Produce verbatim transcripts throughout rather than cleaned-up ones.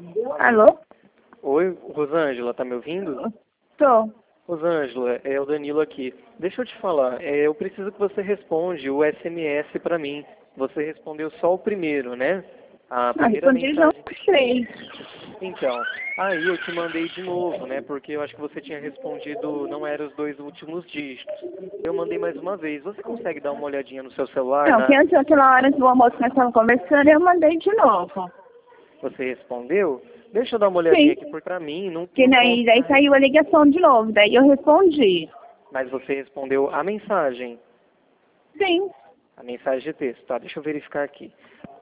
Alô? Oi, Rosângela, tá me ouvindo? Tô. Rosângela, é o Danilo aqui. Deixa eu te falar, é, eu preciso que você responde o S M S pra mim. Você respondeu só o primeiro, né? A Ah, primeira respondi já mensagem. os três. Então, aí eu te mandei de novo, né? Porque eu acho que você tinha respondido, não eram os dois últimos dígitos. Eu mandei mais uma vez. Você consegue dar uma olhadinha no seu celular? Não, que Na... antes daquela hora do almoço que nós estávamos conversando, eu mandei de novo. Você respondeu? Deixa eu dar uma olhadinha Sim. aqui, porque pra mim não, Que não daí, consta. daí saiu a ligação de novo, daí eu respondi. Mas você respondeu a mensagem. Sim. A mensagem de texto, tá? Deixa eu verificar aqui.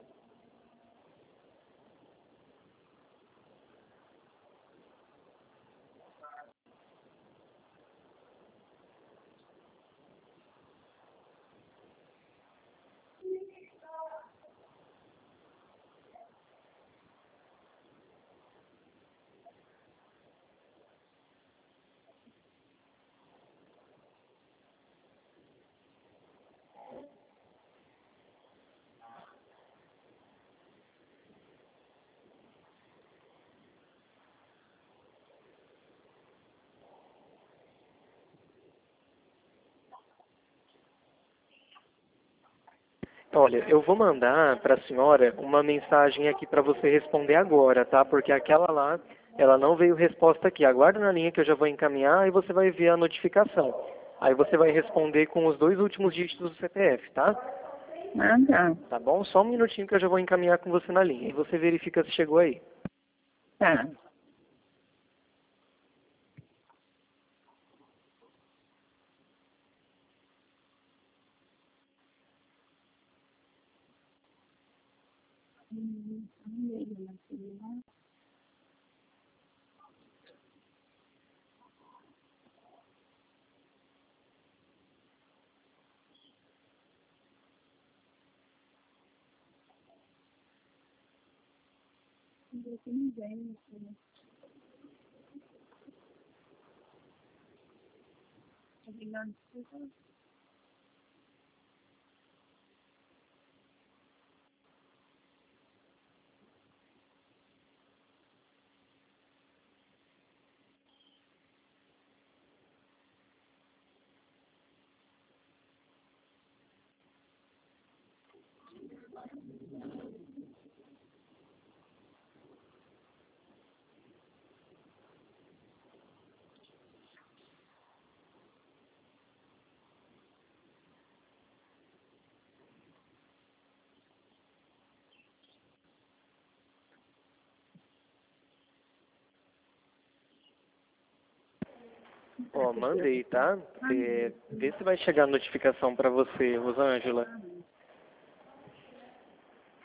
Olha, eu vou mandar para a senhora uma mensagem aqui para você responder agora, tá? Porque aquela lá, ela não veio resposta aqui. Aguarda na linha que eu já vou encaminhar e você vai ver a notificação. Aí você vai responder com os dois últimos dígitos do C P F, tá? Ah, tá. Tá bom? Só um minutinho que eu já vou encaminhar com você na linha. E você verifica se chegou aí. Tá. Ó, mandei, tá? É, vê se vai chegar a notificação para você, Rosângela.